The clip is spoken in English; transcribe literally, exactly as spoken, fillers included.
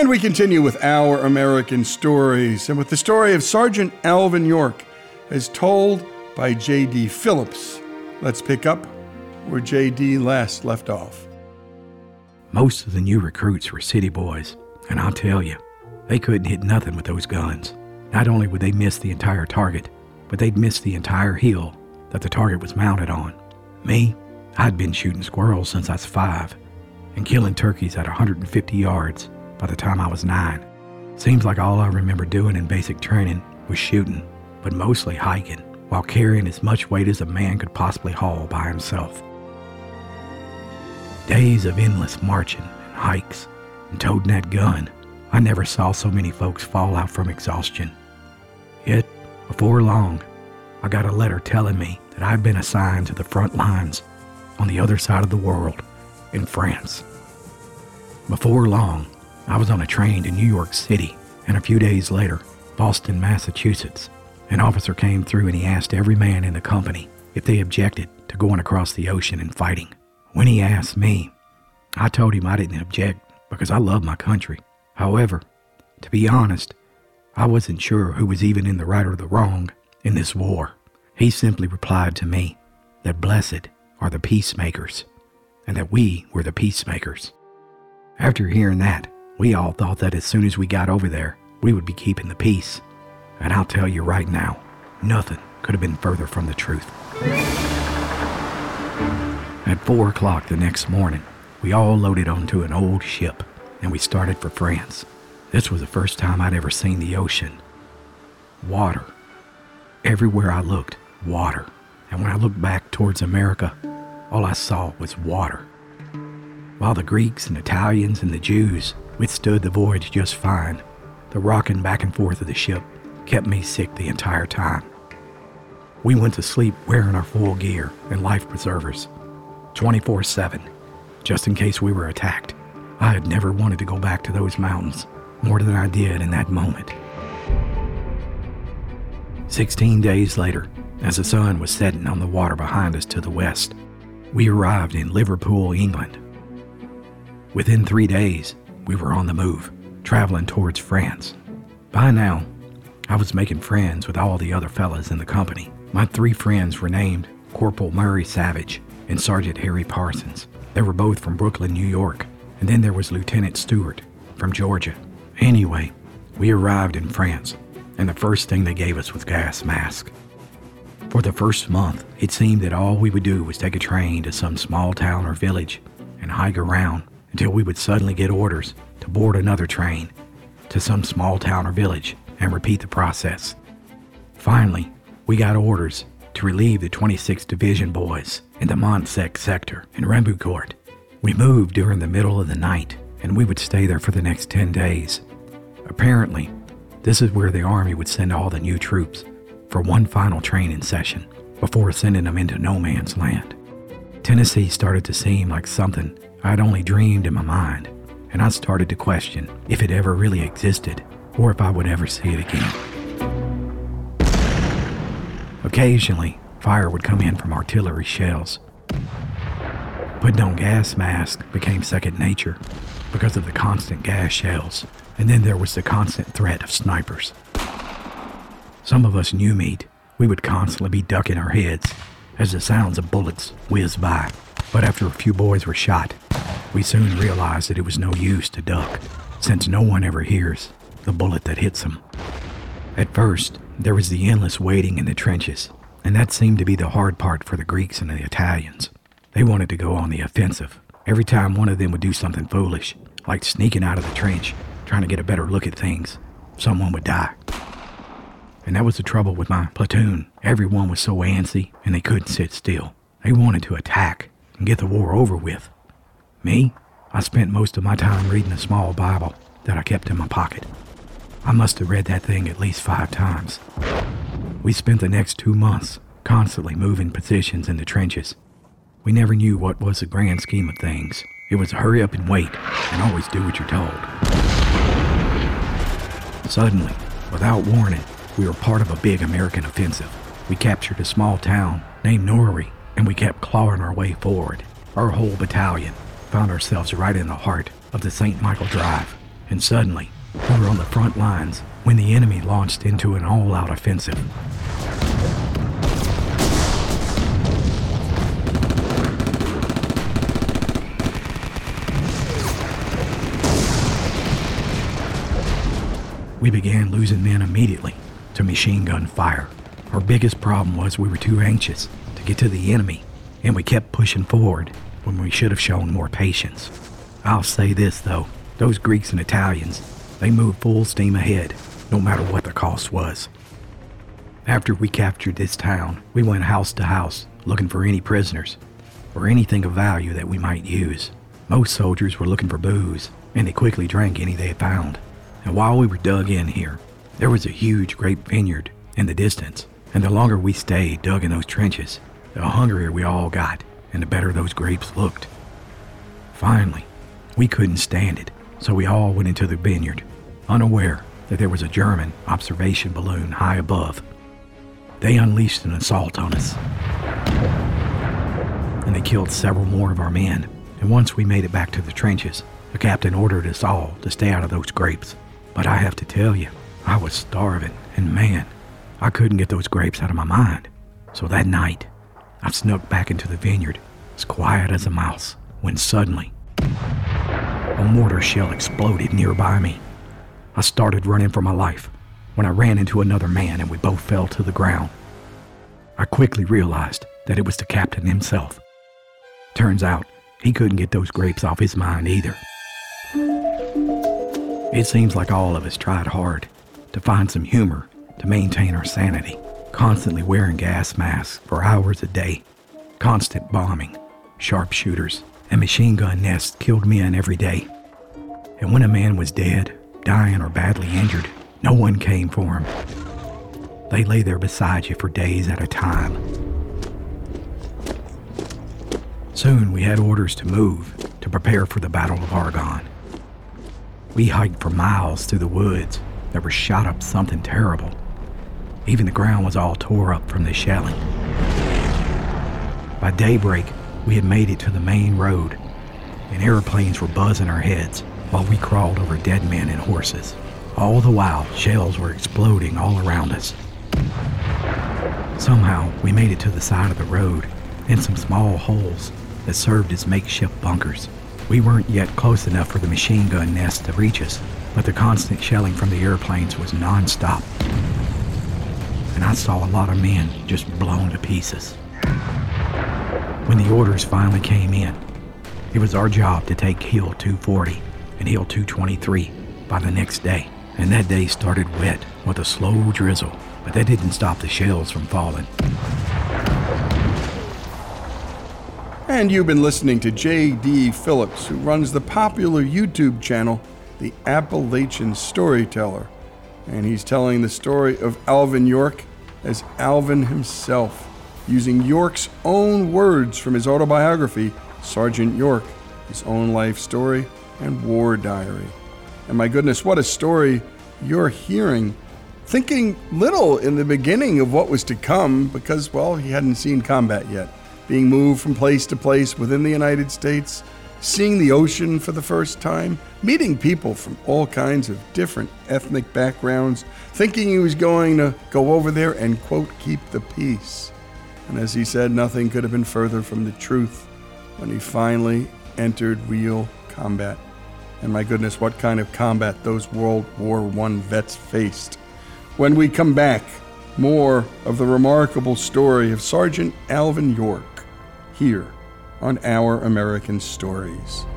And we continue with Our American Stories, and with the story of Sergeant Alvin York, as told by J D. Phillips. Let's pick up where J D last left off. Most of the new recruits were city boys, and I'll tell you, they couldn't hit nothing with those guns. Not only would they miss the entire target, but they'd miss the entire hill that the target was mounted on. Me, I'd been shooting squirrels since I was five, and killing turkeys at one hundred fifty yards by the time I was nine. Seems like all I remember doing in basic training was shooting, but mostly hiking, while carrying as much weight as a man could possibly haul by himself. Days of endless marching and hikes and toting that gun. I never saw so many folks fall out from exhaustion. Yet, before long, I got a letter telling me that I'd been assigned to the front lines on the other side of the world, in France. Before long, I was on a train to New York City, and a few days later, Boston, Massachusetts. An officer came through and he asked every man in the company if they objected to going across the ocean and fighting. When he asked me, I told him I didn't object because I love my country. However, to be honest, I wasn't sure who was even in the right or the wrong in this war. He simply replied to me that blessed are the peacemakers, and that we were the peacemakers. After hearing that, we all thought that as soon as we got over there, we would be keeping the peace. And I'll tell you right now, nothing could have been further from the truth. At four o'clock the next morning, we all loaded onto an old ship, and we started for France. This was the first time I'd ever seen the ocean. Water. Everywhere I looked, water. And when I looked back towards America, all I saw was water. While the Greeks and Italians and the Jews withstood the voyage just fine, the rocking back and forth of the ship kept me sick the entire time. We went to sleep wearing our full gear and life preservers, twenty-four seven, just in case we were attacked. I had never wanted to go back to those mountains more than I did in that moment. Sixteen days later, as the sun was setting on the water behind us to the west, we arrived in Liverpool, England. Within three days, we were on the move, traveling towards France. By now, I was making friends with all the other fellas in the company. My three friends were named Corporal Murray Savage and Sergeant Harry Parsons. They were both from Brooklyn, New York, and then there was Lieutenant Stewart from Georgia. Anyway, we arrived in France, and the first thing they gave us was gas masks. For the first month, it seemed that all we would do was take a train to some small town or village and hike around until we would suddenly get orders to board another train to some small town or village and repeat the process. Finally, we got orders to relieve the twenty-sixth Division boys in the Montsec sector in Rambouillet. We moved during the middle of the night, and we would stay there for the next ten days. Apparently, this is where the Army would send all the new troops for one final training session before sending them into no man's land. Tennessee started to seem like something I'd only dreamed in my mind, and I started to question if it ever really existed or if I would ever see it again. Occasionally, fire would come in from artillery shells. Putting on gas masks became second nature because of the constant gas shells, and then there was the constant threat of snipers. Some of us new meat, we would constantly be ducking our heads as the sounds of bullets whizzed by, but after a few boys were shot, we soon realized that it was no use to duck, since no one ever hears the bullet that hits them. At first, there was the endless waiting in the trenches, and that seemed to be the hard part for the Greeks and the Italians. They wanted to go on the offensive. Every time one of them would do something foolish, like sneaking out of the trench, trying to get a better look at things, someone would die. And that was the trouble with my platoon. Everyone was so antsy, and they couldn't sit still. They wanted to attack and get the war over with. Me, I spent most of my time reading a small Bible that I kept in my pocket. I must have read that thing at least five times. We spent the next two months constantly moving positions in the trenches. We never knew what was the grand scheme of things. It was hurry up and wait, and always do what you're told. Suddenly, without warning, we were part of a big American offensive. We captured a small town named Norrie, and we kept clawing our way forward. Our whole battalion found ourselves right in the heart of the Saint Michael Drive, and suddenly, we were on the front lines when the enemy launched into an all-out offensive. We began losing men immediately to machine gun fire. Our biggest problem was we were too anxious to get to the enemy, and we kept pushing forward when we should have shown more patience. I'll say this though, those Greeks and Italians, they moved full steam ahead, no matter what the cost was. After we captured this town, we went house to house looking for any prisoners, or anything of value that we might use. Most soldiers were looking for booze, and they quickly drank any they found. And while we were dug in here, there was a huge grape vineyard in the distance, and the longer we stayed dug in those trenches, the hungrier we all got, and the better those grapes looked. Finally, we couldn't stand it, so we all went into the vineyard, unaware that there was a German observation balloon high above. They unleashed an assault on us, and they killed several more of our men, and once we made it back to the trenches, the captain ordered us all to stay out of those grapes. But I have to tell you, I was starving, and man, I couldn't get those grapes out of my mind. So that night, I snuck back into the vineyard, as quiet as a mouse, when suddenly, a mortar shell exploded nearby me. I started running for my life when I ran into another man and we both fell to the ground. I quickly realized that it was the captain himself. Turns out, he couldn't get those grapes off his mind either. It seems like all of us tried hard to find some humor to maintain our sanity, constantly wearing gas masks for hours a day, constant bombing, sharpshooters, and machine gun nests killed men every day. And when a man was dead, dying, or badly injured, no one came for him. They lay there beside you for days at a time. Soon we had orders to move to prepare for the Battle of Argonne. We hiked for miles through the woods that were shot up something terrible. Even the ground was all tore up from the shelling. By daybreak, we had made it to the main road, and airplanes were buzzing our heads while we crawled over dead men and horses. All the while, shells were exploding all around us. Somehow, we made it to the side of the road in some small holes that served as makeshift bunkers. We weren't yet close enough for the machine gun nest to reach us, but the constant shelling from the airplanes was non-stop. And I saw a lot of men just blown to pieces. When the orders finally came in, it was our job to take Hill two forty and Hill two twenty-three by the next day. And that day started wet with a slow drizzle, but that didn't stop the shells from falling. And you've been listening to J D. Phillips, who runs the popular YouTube channel, The Appalachian Storyteller. And he's telling the story of Alvin York as Alvin himself, using York's own words from his autobiography, Sergeant York, his own life story and war diary. And my goodness, what a story you're hearing. Thinking little in the beginning of what was to come because, well, he hadn't seen combat yet. Being moved from place to place within the United States, seeing the ocean for the first time, meeting people from all kinds of different ethnic backgrounds, thinking he was going to go over there and, quote, keep the peace. And as he said, nothing could have been further from the truth when he finally entered real combat. And my goodness, what kind of combat those World War One vets faced. When we come back, more of the remarkable story of Sergeant Alvin York here on Our American Stories.